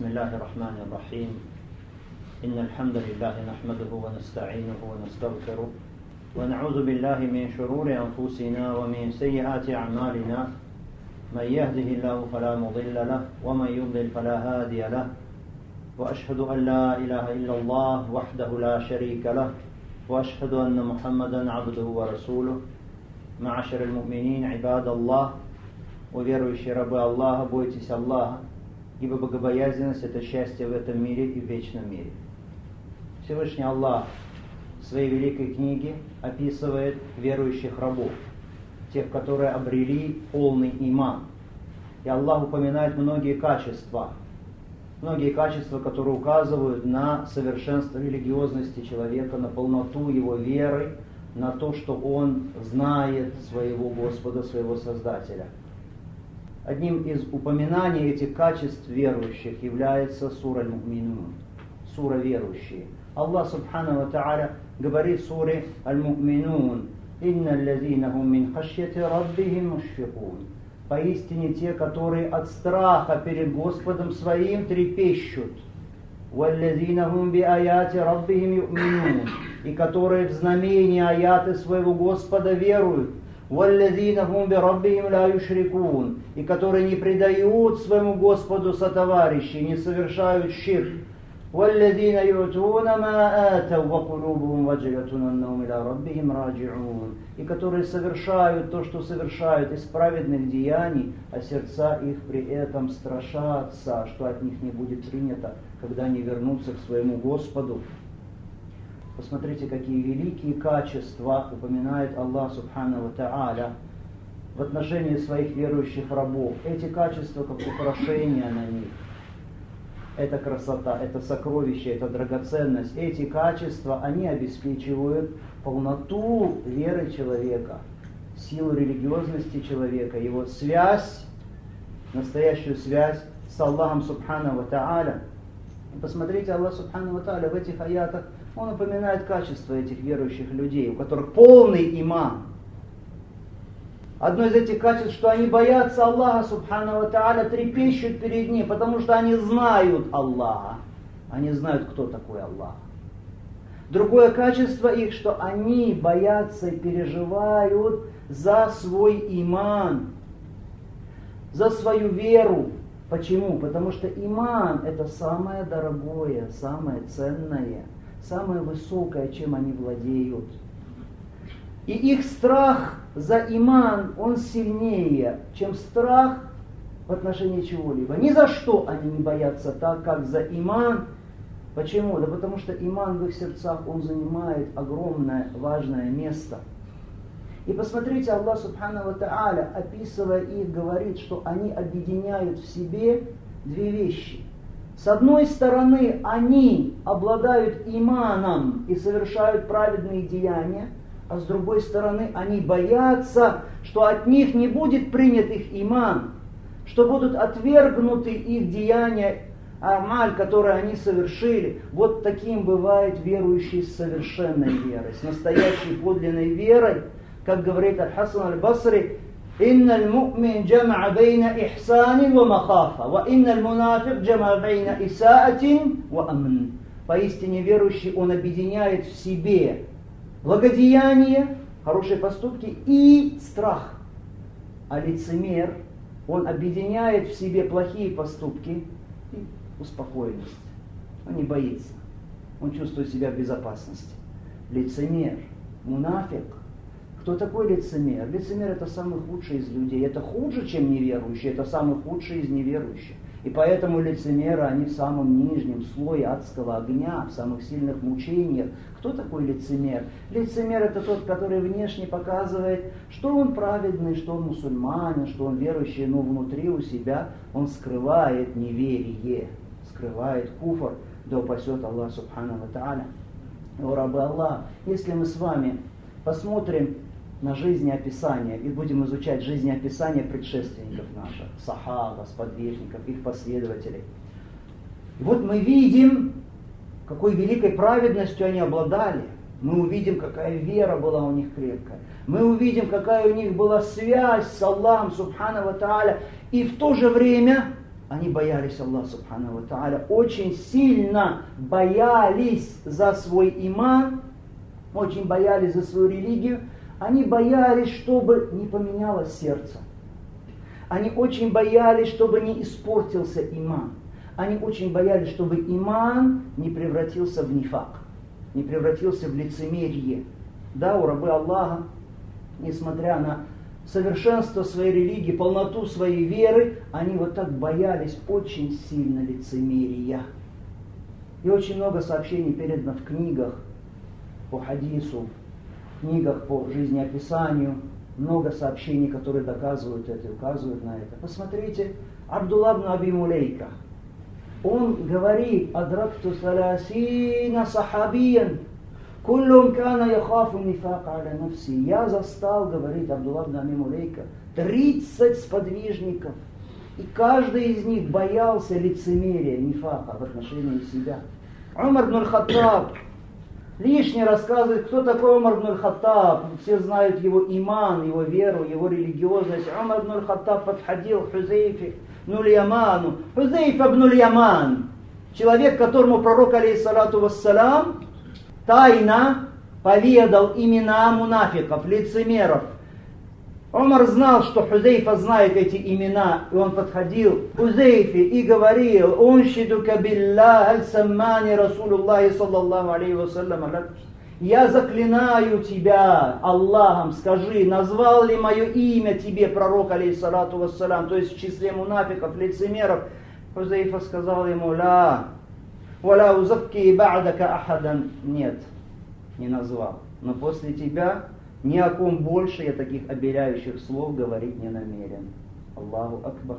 بسم الله الرحمن الرحيم إن الحمد لله نحمده ونستعينه ونستغفره ونعوذ بالله من شرور أنفسنا ومن سيئات أعمالنا من يهده الله فلا مضل له ومن يضلل فلا هادي له وأشهد أن لا إله إلا الله وحده لا شريك له وأشهد أن محمدا عبده ورسوله معاشر المؤمنين عباد الله وверующие рабы Аллаха, бойтесь Аллаха, ибо богобоязненность – это счастье в этом мире и в вечном мире. Всевышний Аллах в своей великой книге описывает верующих рабов, тех, которые обрели полный иман. И Аллах упоминает многие качества, которые указывают на совершенство религиозности человека, на полноту его веры, на то, что он знает своего Господа, своего Создателя. Одним из упоминаний этих качеств верующих является сура Аль-Му'минун, сура верующие. Аллах Субхану ва Та'аля говорит в суре Аль-Му'минун: «Инна аллазина хум мин хашьяти раббихим мушфикун». Поистине те, которые от страха перед Господом своим трепещут. «Валлазина хум би аяти раббихим ю'минун». И которые в знамения аяты своего Господа веруют. «Валлазина хум би раббихим ла юшрикун». И которые не предают своему Господу сотоварищей, не совершают ширк. «Валлазина ю'туна ма атау ва кулубухум ваджилатун аннахум иля раббихим раджиун». И которые совершают то, что совершают из праведных деяний, а сердца их при этом страшатся, что от них не будет принято, когда они вернутся к своему Господу. Посмотрите, какие великие качества упоминает Аллах Субхану ва Та'аля в отношении своих верующих рабов. Эти качества, как украшения на них. Это красота, это сокровище, это драгоценность. Эти качества, они обеспечивают полноту веры человека, силу религиозности человека, его связь, настоящую связь с Аллахом Субхану ва Та'аля. Посмотрите, Аллах Субхану ва Та'аля в этих аятах, он упоминает качества этих верующих людей, у которых полный иман. Одно из этих качеств, что они боятся Аллаха Субхану ва Та'аля, трепещут перед Ним, потому что они знают Аллаха. Они знают, кто такой Аллах. Другое качество их, что они боятся и переживают за свой иман, за свою веру. Почему? Потому что иман – это самое дорогое, самое ценное, самое высокое, чем они владеют. И их страх за иман, он сильнее, чем страх в отношении чего-либо. Ни за что они не боятся так, как за иман. Почему? Да потому что иман в их сердцах, он занимает огромное, важное место. И посмотрите, Аллах Субхану ва Та'аля, описывая их, говорит, что они объединяют в себе две вещи. С одной стороны, они обладают иманом и совершают праведные деяния, а с другой стороны, они боятся, что от них не будет принят их иман, что будут отвергнуты их деяния, амаль, которые они совершили. Вот таким бывает верующий с совершенной верой, с настоящей подлинной верой. Как говорит Аль-Хасан Аль-Басри: «Инна аль-му'мин джам'a бейна ихсанин ва махафа, ва инна аль-мунафик джам'a бейна исаатин ва амн». Поистине верующий, он объединяет в себе благодеяние, хорошие поступки и страх. А лицемер, он объединяет в себе плохие поступки и успокоенность. Он не боится, он чувствует себя в безопасности. Лицемер, мунафик. Кто такой лицемер? Лицемер — это самый худший из людей. Это хуже, чем неверующий, это самый худший из неверующих. И поэтому лицемеры, они в самом нижнем слое адского огня, в самых сильных мучениях. Кто такой лицемер? Лицемер — это тот, который внешне показывает, что он праведный, что он мусульманин, что он верующий, но внутри у себя он скрывает неверие, скрывает куфр. Да упасет Аллах Субхану ва Та'аля. О рабы Аллаха, если мы с вами посмотрим на жизнеописание и будем изучать жизнеописание предшественников наших, сахаба, сподвижников, их последователей. И вот мы видим, какой великой праведностью они обладали. Мы увидим, какая вера была у них крепкая. Мы увидим, какая у них была связь с Аллахом Субхану ва Та'аля. И в то же время Они боялись Аллаха Субхану ва Тааля, очень сильно боялись за свой иман, очень боялись за свою религию. Они боялись, чтобы не поменялось сердце. Они очень боялись, чтобы не испортился иман. Они очень боялись, чтобы иман не превратился в нифак, не превратился в лицемерие. Да, у рабы Аллаха, несмотря на совершенство своей религии, полноту своей веры, они вот так боялись очень сильно лицемерия. И очень много сообщений передано в книгах по хадису, в книгах по жизнеописанию, много сообщений, которые доказывают это и указывают на это. Посмотрите, Абдулла ибн Аби Мулейка, он говорит: «Адракту саласина сахабиян, куллум кана яхафу нифак аля нафси». Я застал, говорит Абдулла ибн Аби Мулейка, 30 сподвижников, и каждый из них боялся лицемерия, нифака в отношении себя. Умар ибн аль-Хаттаб лишнее рассказывает, кто такой Умар ибн аль-Хаттаб. Все знают его иман, его веру, его религиозность. Умар ибн аль-Хаттаб подходил к Хузейфе ибн аль-Яману. Хузейфа ибн аль-Яман, человек, которому пророк, алейхиссалату вассалам, тайно поведал имена мунафиков, лицемеров. Умар знал, что Хузейфа знает эти имена, и он подходил к Хузейфе и говорил: «Уншидука биллах аль-саммани Расулуллахи саллаллаху алейхи вассалям». Я заклинаю тебя Аллахом, скажи, назвал ли мое имя тебе пророк, алейхиссалату вассалям, то есть в числе мунафиков, лицемеров. Хузейфа сказал ему: «Ла, валя узакки ба'дака ахадан». Нет, не назвал. Но после тебя ни о ком больше я таких обеляющих слов говорить не намерен. Аллаху Акбар.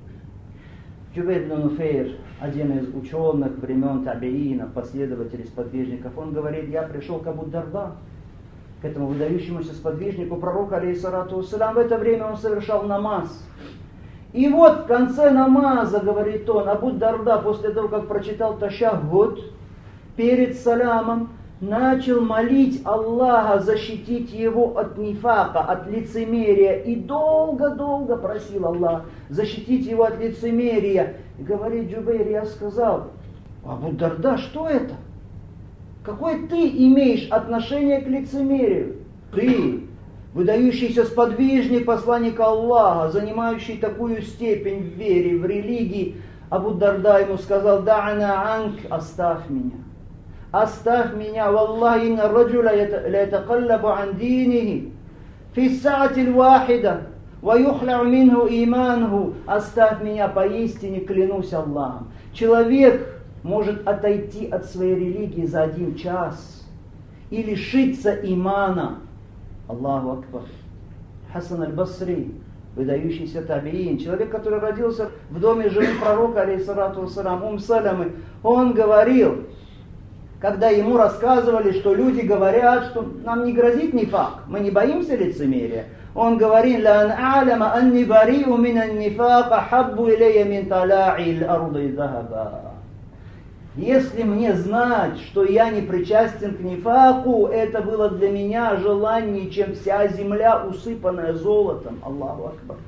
Джубейр ибн Нуфейр, один из ученых времен табиинов, последователей, сподвижников, он говорит: я пришел к Абу Дарда, к этому выдающемуся сподвижнику пророка, алейхиссалату вассалям. В это время он совершал намаз. И вот в конце намаза, говорит он, Абу Дарда, после того, как прочитал ташаххуд, перед салямом, начал молить Аллаха защитить его от нифака, от лицемерия. И долго-долго просил Аллаха защитить его от лицемерия. И говорит Джубейр: я сказал: Абу Дарда, что это? Какое ты имеешь отношение к лицемерию? Ты, выдающийся сподвижник посланника Аллаха, занимающий такую степень в вере, в религии. Абу Дарда ему сказал: «Дa'ана анк», оставь меня. Оставь меня, валлахи инна раджуля лятакаллабу ан динихи фи саатиль вахида ва юхляу минху иманху. Оставь меня, поистине клянусь Аллахом. Человек может отойти от своей религии за 1 час и лишиться имана. Аллаху Акбар. Хасан аль-Басри, выдающийся табиин, человек, который родился в доме жены пророка, алейхиссалату вассалам, Саламы, он говорил, когда ему рассказывали, что люди говорят, что нам не грозит нифак, мы не боимся лицемерия, он говорил: «Ла ан а'ляма анни бари'у мин ан-нифака хаббу илейя мин тала'и аль-арди захаба». Если мне знать, что я не причастен к нифаку, это было для меня желание, чем вся земля, усыпанная золотом. Аллаху Акбар.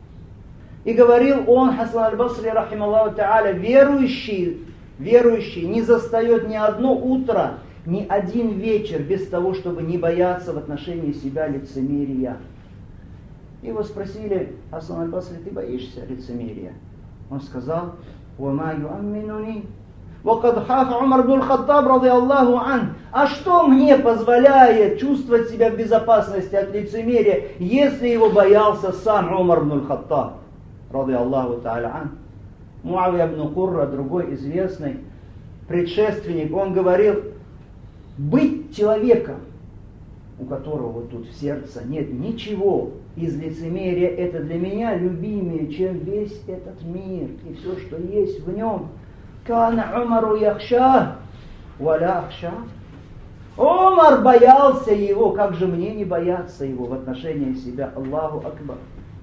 И говорил он, Хасан аль-Басри, рахималлаху та'аля, верующий не застает ни одно утро, ни один вечер без того, чтобы не бояться в отношении себя лицемерия. Его спросили: Хасан аль-Басри, ты боишься лицемерия? Он сказал: «Вама юамминуни вакад хафа Умар ибн аль-Хаттаб радиаллаху ан». А что мне позволяет чувствовать себя в безопасности от лицемерия, если его боялся сам Умар ибн аль-Хаттаб радиаллаху та'аля ан? Муавия ибн Курра, другой известный предшественник, он говорил: быть человеком, у которого вот тут в сердце нет ничего из лицемерия, это для меня любимее, чем весь этот мир и все, что есть в нем. Кана Умару яхша, валя ахша. Умар боялся его, как же мне не бояться его в отношении себя? Аллаху Акбар.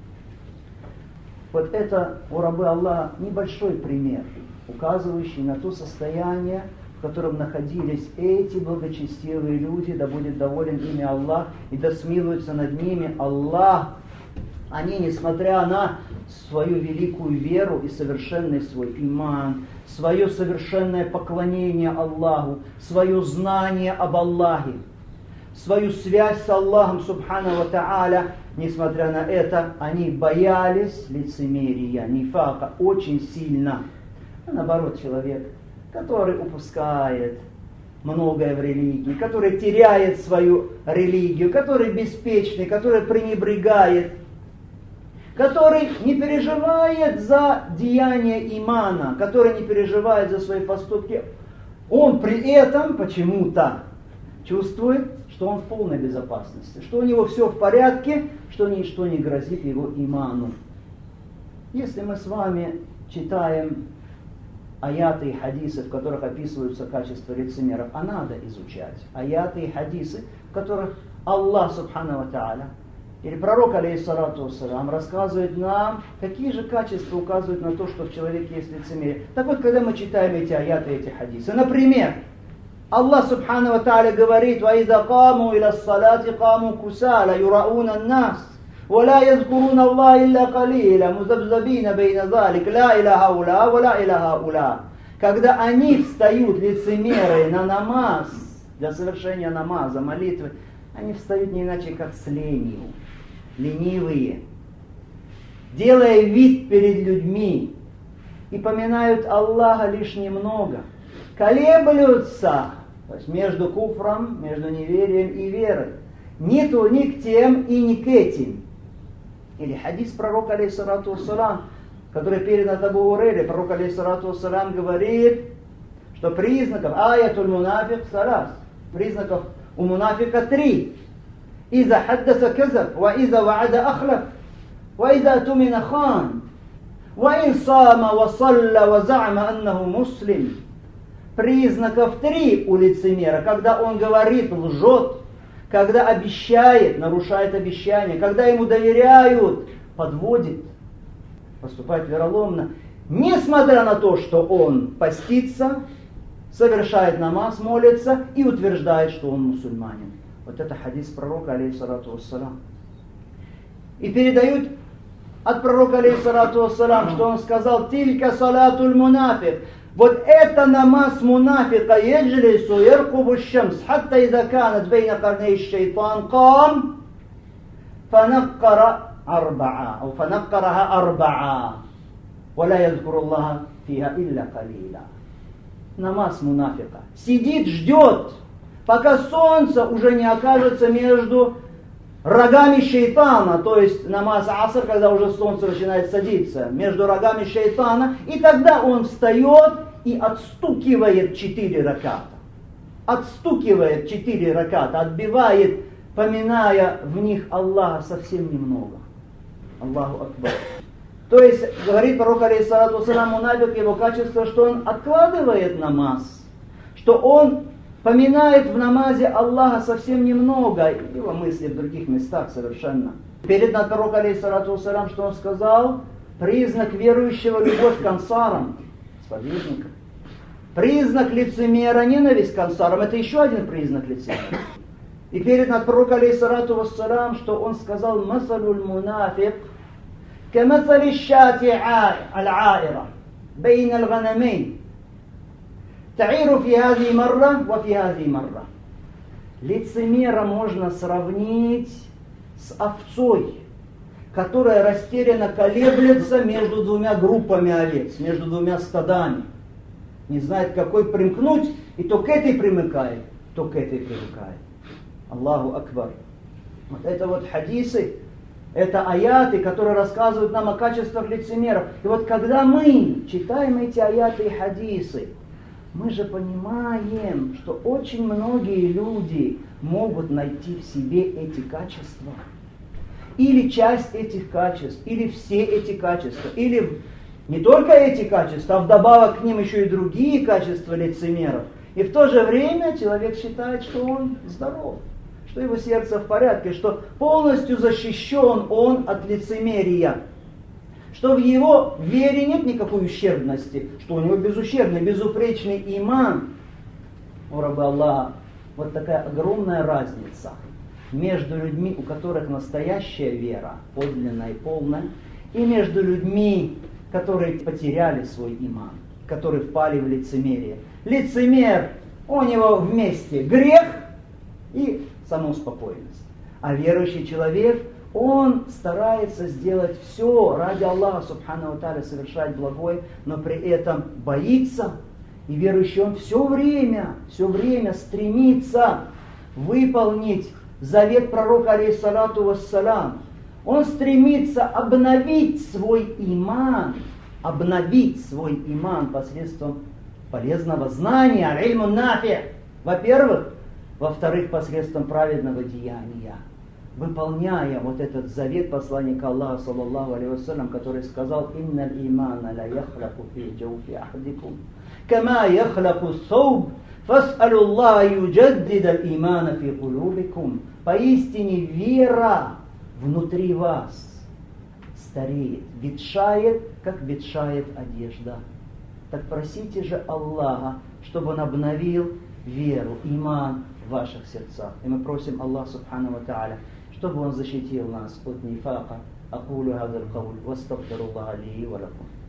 Вот это у рабы Аллаха небольшой пример, указывающий на то состояние, в котором находились эти благочестивые люди, да будет доволен ими Аллах, и да смилуется над ними Аллах. Они, несмотря на свою великую веру и совершенный свой иман, свое совершенное поклонение Аллаху, свое знание об Аллахе, свою связь с Аллахом Субхану ва Тааля, несмотря на это, они боялись лицемерия, нифака очень сильно. А наоборот, человек, который упускает многое в религии, который теряет свою религию, который беспечный, который пренебрегает, который не переживает за деяния имана, который не переживает за свои поступки, он при этом почему-то чувствует, что он в полной безопасности, что у него все в порядке, что ничто не грозит его иману. Если мы с вами читаем аяты и хадисы, в которых описываются качества лицемеров, а надо изучать аяты и хадисы, в которых Аллах Субхану ва Тааля или пророк, алейхиссалату вассалям, рассказывает нам, какие же качества указывают на то, что в человеке есть лицемерие. Так вот, когда мы читаем эти аяты и эти хадисы, например, Аллах Субхану ва Тааля говорит: وَإِذَا قَامُوا إِلَى الصَّلَاةِ قَامُوا كُسَالَى يُرَاءُونَ النَّاسَ وَلَا يَذْكُرُونَ اللَّهَ إِلَّا قَلِيلًا مُذَبْذَبِينَ بَيْنَ ذَلِكَ لَا إِلَى هَؤُلَاءِ وَلَا إِلَى هَؤُلَاءِ. Когда они встают, лицемеры, на намаз, для совершения намаза, молитвы, они встают не иначе, как с ленью, ленивые, делая вид перед людьми, и поминают Аллаха лишь немного, колеблются, то есть между куфром, между неверием и верой, ни к тем и ни к этим. Или хадис пророка, алейхиссалату вассалам, который передан от Абу Хурейры, пророк, алейхиссалату вассалам, говорит, что признаков аятуль мунафик салас, признаков у мунафика 3. إذا حدث كذب وإذا وعد أخلف وإذا اؤتمن خان وإن صام وصلى وزعم أنه مسلم. Признаков 3 у лицемера: когда он говорит, лжет, когда обещает, нарушает обещание, когда ему доверяют, подводит, поступает вероломно, несмотря на то, что он постится, совершает намаз, молится и утверждает, что он мусульманин. Вот это хадис пророка, алейхиссалату вассалам. И передают от пророка, алейхиссалату вассалам, что он сказал: «Тилька салатуль мунафик». Вот это намаз мунафика: «Яджлису яркубу шамс, хатта иза канат бейна карней шайтан кам, фанаккара арбаа, ау фанаккараха арбаа, валя язкуру Аллаха фиха илля калила». Намаз мунафика. Сидит, ждет, пока солнце уже не окажется между рогами шейтана, то есть намаз аср, когда уже солнце начинает садиться, между рогами шейтана, и тогда он встает и отстукивает 4 раката. Отстукивает 4 раката, отбивает, поминая в них Аллаха совсем немного. Аллаху Акбар. То есть, говорит пророк, алейхиссалату вассалам, мунафик, его качество, что он откладывает намаз, что он поминает в намазе Аллаха совсем немного, его мысли в других местах совершенно. Перед над пророком, алейхиссалату вассалам, что он сказал: признак верующего — любовь к ансарам, сподвижникам. Признак лицемера — ненависть к ансарам. Это еще один признак лицемера. И перед над пророком, алейхиссалату вассалам, что он сказал: масалуль мунафик камасали шати аль-аира бейн аль-ганамейн. Та'иру фи хази марра ва фи хази марра. Лицемера можно сравнить с овцой, которая растерянно колеблется между 2 группами овец, между 2 стадами. Не знает, какой примкнуть, и то к этой примыкает, то к этой примыкает. Аллаху Акбар. Вот это вот хадисы, это аяты, которые рассказывают нам о качествах лицемеров. И вот когда мы читаем эти аяты и хадисы, мы же понимаем, что очень многие люди могут найти в себе эти качества. Или часть этих качеств, или все эти качества, или не только эти качества, а вдобавок к ним еще и другие качества лицемеров. И в то же время человек считает, что он здоров, что его сердце в порядке, что полностью защищен он от лицемерия. Что в его вере нет никакой ущербности, что у него безущербный, безупречный иман. О, рабы Аллаха, вот такая огромная разница между людьми, у которых настоящая вера, подлинная и полная, и между людьми, которые потеряли свой иман, которые впали в лицемерие. Лицемер, у него вместе грех и самоуспокоенность. А верующий человек, он старается сделать все ради Аллаха, субхану ва тааля, совершать благое, но при этом боится. И верующий, он все время стремится выполнить завет пророка, алейхиссалату вассалам. Он стремится обновить свой иман посредством полезного знания, аль-илму нафи, во-первых. Во-вторых, посредством праведного деяния. Выполняя вот этот завет посланника Аллаха, саллаллаху алейхи вассалям, который сказал: «Инналь имана ла яхлаку фи джауфи ахадикум, кама яхлаку ссауб, фас'алю Аллаха юджаддида аль-имана фи кулубикум». Поистине вера внутри вас стареет, ветшает, как ветшает одежда. Так просите же Аллаха, чтобы Он обновил веру, иман в ваших сердцах. И мы просим Аллаха субхану ва тааля, чтобы Он защитил нас от нифака. Акулю хазар кауль, вастагфируллаха ли ва лакум.